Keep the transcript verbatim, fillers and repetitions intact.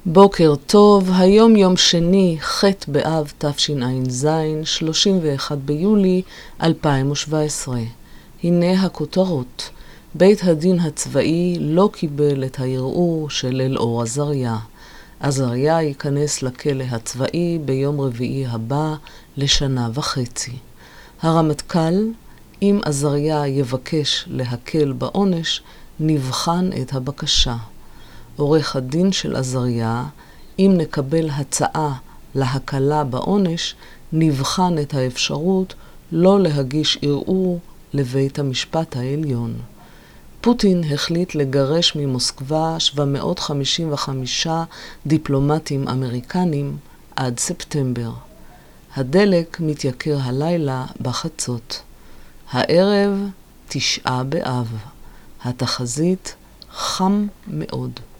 בוקר טוב, היום יום שני, ח' באב תשע"ז, שלושים ואחד ביולי אלפיים שבע עשרה. הנה הכותרות. בית הדין הצבאי לא קיבל את הערעור של אלאור עזריה. עזריה ייכנס לכלא הצבאי ביום רביעי הבא לשנה וחצי. הרמטכ"ל, אם עזריה יבקש להקל בעונש, נבחן את הבקשה. עורך הדין של עזריה, אם נקבל הצעה להקלה בעונש, נבחן את האפשרות לא להגיש ערעור לבית המשפט העליון. פוטין החליט לגרש ממוסקבה שבע מאות חמישים וחמישה דיפלומטים אמריקנים עד ספטמבר. הדלק מתייקר הלילה בחצות. הערב תשעה באב. התחזית חם מאוד.